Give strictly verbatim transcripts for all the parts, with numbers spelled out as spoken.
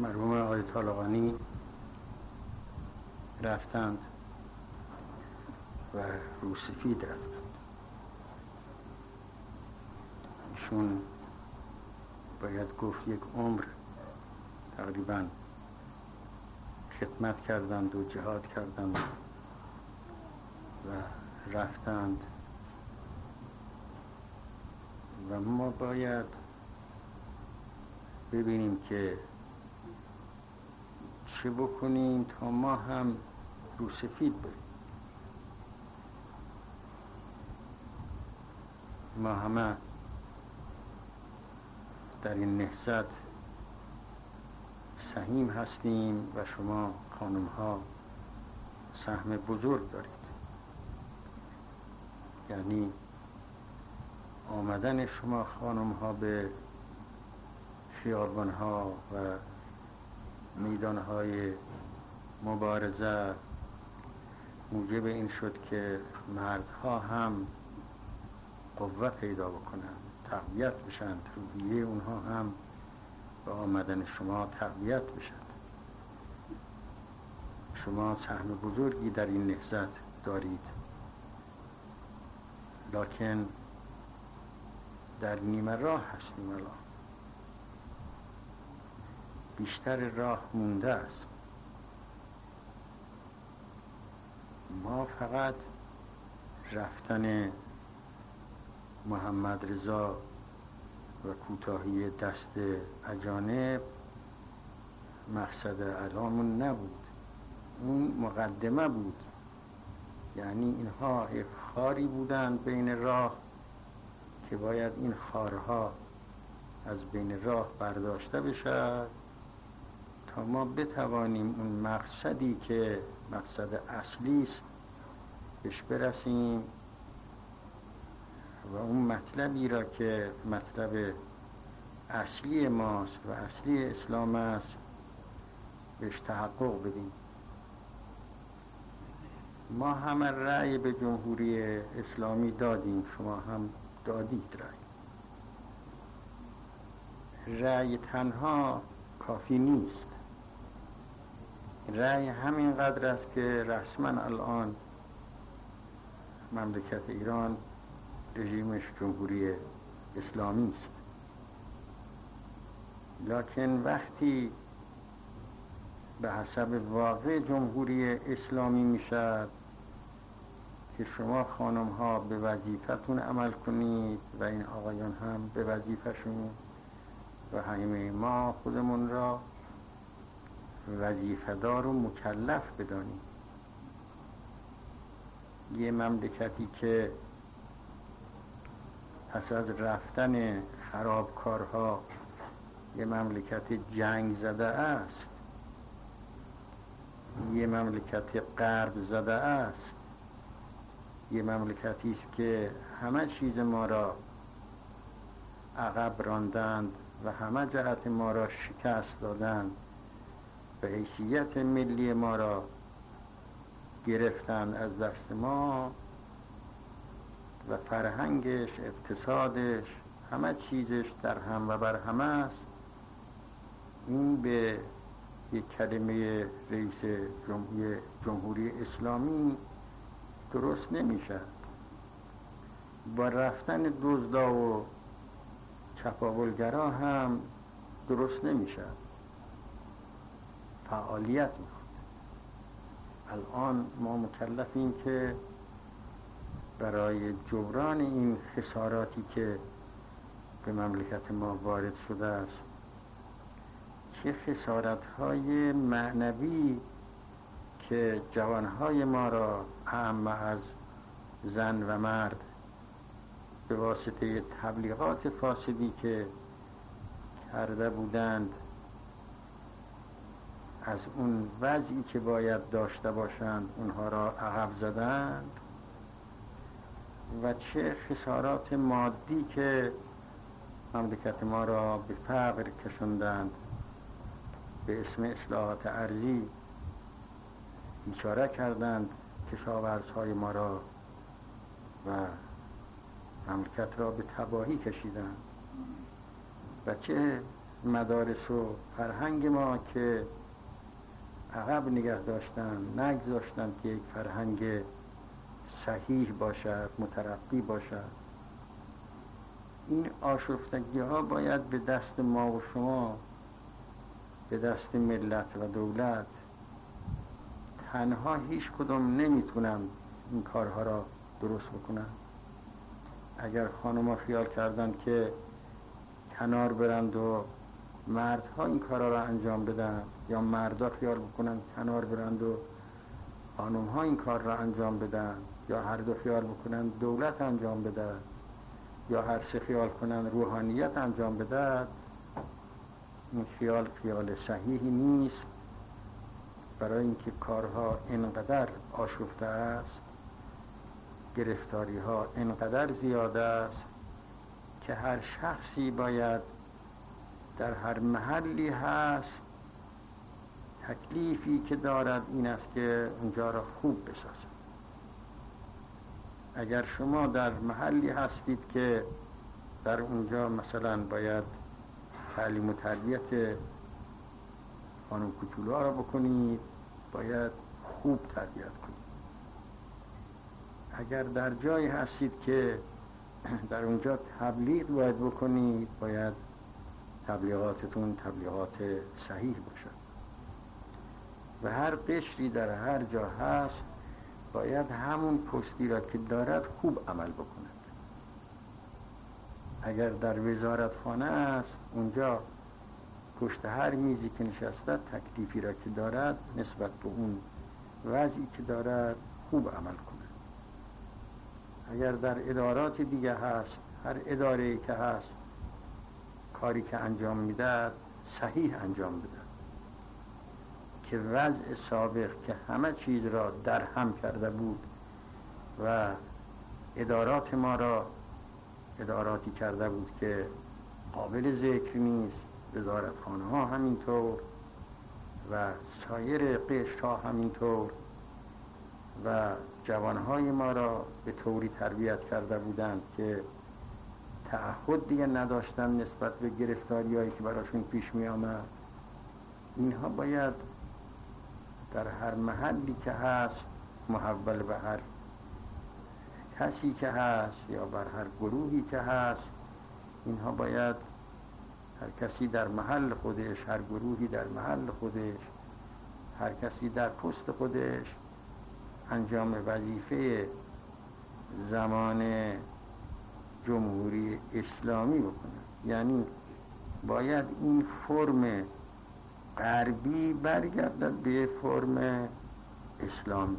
مرحوم آقای طالقانی رفتند و روسفید رفتند. ایشون باید گفت یک عمر تقریبا خدمت کردند و جهاد کردند و رفتند و ما باید ببینیم که چه بکنیم تا ما هم روسفید بریم. ما همه در این نهضت سهیم هستیم و شما خانم ها سهم بزرگ دارید. یعنی آمدن شما خانم ها به خیابان ها و میدان های مبارزه موجب این شد که مردها هم قوه پیدا بکنند، تقویت بشند، روحیه اونها هم با آمدن شما تقویت بشند. شما سهم بزرگی در این نهضت دارید، لکن در نیمه راه هستیم. الان بیشتر راه مونده است. ما فقط رفتن محمد رضا و کوتاهی دست اجانب مقصد علامون نبود، اون مقدمه بود. یعنی اینها یک خاری بودند بین راه که باید این خارها از بین راه برداشته بشد تا ما بتوانیم اون مقصدی که مقصد اصلی است بهش برسیم و اون مطلبی را که مطلب اصلی ماست و اصلی اسلام است بهش تحقق بدیم. ما همه رأی به جمهوری اسلامی دادیم، شما هم دادید رأی. رأی تنها کافی نیست. رأی همین قدر است که رسما الان مملکت ایران رژیمش جمهوری اسلامی است، لکن وقتی به حسب واقع جمهوری اسلامی میشد که شما خانم ها به وظیفتون عمل کنید و این آقایان هم به وظیفشون و همه ما خودمون را وظیفه‌دار و مکلف بدانیم. یه مملکتی که پس از رفتن خرابکارها یه مملکت جنگ زده است، یه مملکت غرب زده است، یه مملکتی است که همه چیز ما را عقب راندند و همه جهت ما را شکست دادند و حیثیت ملی ما را گرفتند از دست ما و فرهنگش، اقتصادش، همه چیزش در هم و بر همه است. این به یک کلمه رئیس جمهوری, جمهوری اسلامی درست نمیشه. با رفتن دزدا و چپاولگرا هم درست نمیشه. فعالیت میخواد. الان ما مکلفیم که برای جبران این خساراتی که به مملکت ما وارد شده است، چه خسارت‌های معنوی که جوانهای ما را اعم از زن و مرد به واسطه تبلیغات فاسدی که کرده بودند از اون وضعی که باید داشته باشند اونها را عقب زدند و چه خسارات مادی که مملکت ما را به فقر کشوندند، به اسم اصلاحات ارضی بیچاره کردند کشاورزهای ما را و مملکت را به تباهی کشیدند و چه مدارس و فرهنگ ما که عقب نگه داشتن، نگذاشتن که یک فرهنگ صحیح باشد، مترقی باشد. این آشفتگی ها باید به دست ما و شما، به دست ملت و دولت. تنها هیچ کدوم نمیتونن این کارها را درست بکنن. اگر خانم‌ها خیال کردن که کنار برند و مردها این کارها را انجام بدن، یا مردا خیال بکنن کنار برند و خانم‌ها این کار را انجام بدن، یا هر دو خیال بکنن دولت انجام بده، یا هر سه خیال کنن روحانیت انجام بده، این خیال خیال صحیحی نیست. برای اینکه کارها اینقدر آشفته است، گرفتاری ها اینقدر زیاده است که هر شخصی باید در هر محلی هست تکلیفی که دارد این است که اونجا را خوب بسازد. اگر شما در محلی هستید که در اونجا مثلا باید تعلیم و تربیت خانم کوچولوها را بکنید، باید خوب تربیت کنید. اگر در جایی هستید که در اونجا تبلیغ باید بکنید، باید تبلیغاتتون تبلیغات صحیح باشد. و هر قشری در هر جا هست باید همون پستی را که دارد خوب عمل بکند. اگر در وزارتخانه است، اونجا پشت هر میزی که نشسته تکلیفی را که دارد نسبت به اون وضعی که دارد خوب عمل کند. اگر در ادارات دیگه هست، هر اداره‌ای که هست کاری که انجام میده صحیح انجام بده، که وضع سابق که همه چیز را در هم کرده بود و ادارات ما را اداراتی کرده بود که قابل ذکر نیست، وزارتخانه ها همینطور و سایر قشر ها همینطور، و جوانهای ما را به طوری تربیت کرده بودند که تعهد دیگه نداشتن نسبت به گرفتاری هایی که براشون پیش می آمد. اینها باید در هر محلی که هست، محول به هر کسی که هست یا بر هر گروهی که هست، اینها باید هر کسی در محل خودش، هر گروهی در محل خودش، هر کسی در پست خودش انجام وظیفه زمان جمهوری اسلامی بکنه. یعنی باید این فرم غربی برگردد به فرم اسلامی.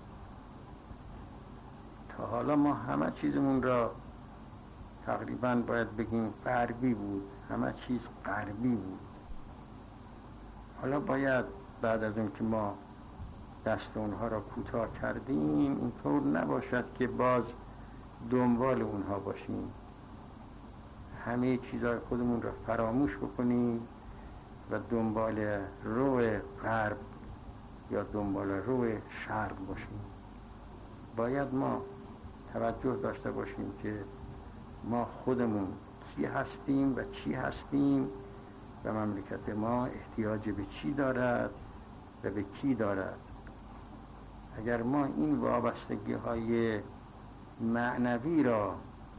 تا حالا ما همه چیزمون را تقریبا باید بگیم غربی بود، همه چیز غربی بود. حالا باید بعد از اون که ما دست اونها را کوتاه کردیم، اینطور نباشد که باز دنبال اونها باشیم، همه چیزهای خودمون را فراموش بکنیم و دنبال رو غرب یا دنبال رو شرق باشیم. باید ما توجه داشته باشیم که ما خودمون کی هستیم و چی هستیم و مملکت ما احتیاج به چی دارد و به کی دارد. اگر ما این وابستگی های معنوی را،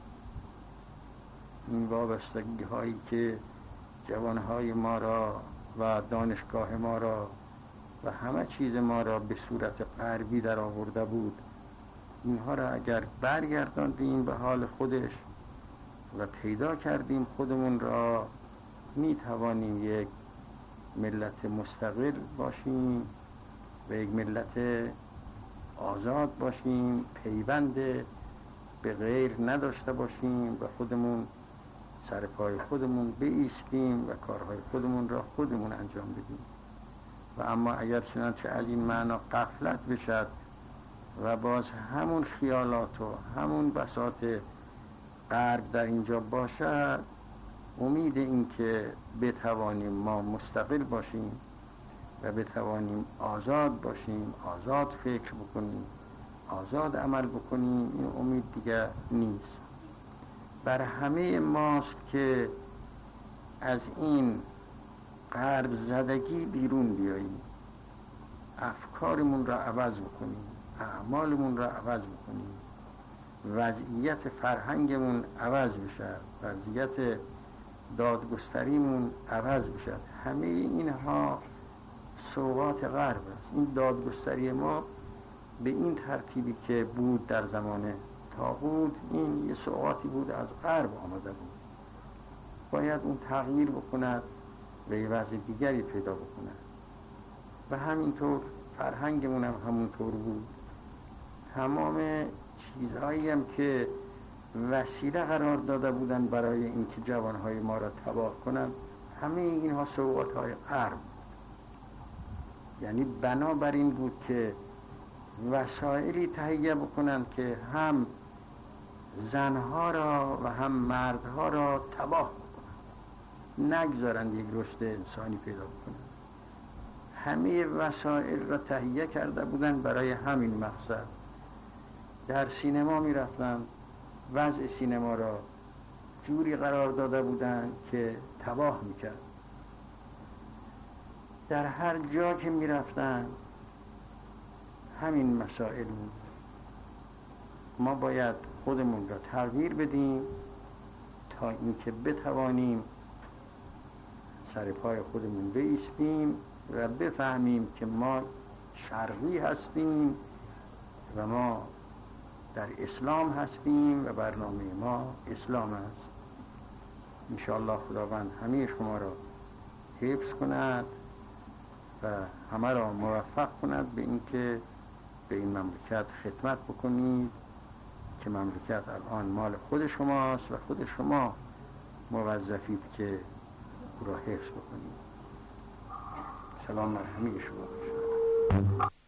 این وابستگی هایی که جوانهای ما را و دانشگاه ما را و همه چیز ما را به صورت غربی در آورده بود، اینها را اگر برگرداندیم به حال خودش و پیدا کردیم خودمون را، می توانیم یک ملت مستقل باشیم و یک ملت آزاد باشیم، پیوند به غیر نداشته باشیم و خودمون سر پای خودمون بایستیم و کارهای خودمون را خودمون انجام بدیم. و اما اگر چنانچه از این معنا غفلت بشد و باز همون خیالات و همون بساط غرب در اینجا باشد، امید این که بتوانیم ما مستقل باشیم و بتوانیم آزاد باشیم، آزاد فکر بکنیم، آزاد عمل بکنیم، این امید دیگه نیست. بر همه ماست که از این غرب زدگی بیرون بیاییم، افکارمون را عوض بکنیم، اعمالمون را عوض بکنیم، وضعیت فرهنگمون عوض بشه، وضعیت دادگستریمون عوض بشه. همه اینها سوغات غرب است. این دادگستری ما به این ترتیبی که بود در زمان طاغوت، این یه سوغاتی بود از غرب آمده بود، باید اون تغییر بکند و یه وضع دیگری پیدا بکند. و همینطور فرهنگمون هم همونطور بود. تمام چیزهایی هم که وسیله قرار داده بودن برای اینکه جوانهای ما را تباه کنند، همه اینها سوغات‌های غرب بود. یعنی بنابراین بود که وسایلی تهیه بکنند که هم زنها را و هم مردها را تباه بکنند، نگذارند یک رشد انسانی پیدا بکنند. همه وسایل را تهیه کرده بودند برای همین مقصد. در سینما می رفتند، وضع سینما را جوری قرار داده بودند که تباه می کرد. در هر جا که می رفتند همین مسائل بود. ما باید خودمون را تغییر بدیم تا اینکه بتوانیم سر پای خودمون بایستیم و بفهمیم که ما شرقی هستیم و ما در اسلام هستیم و برنامه ما اسلام است. انشاءالله خداوند همه شما را حفظ کند و همه را موفق کند به اینکه به این مملکت خدمت بکنید که مملکت الان مال خود شماست و خود شما موظفید که او را حفظ بکنید. سلام بر همه شما.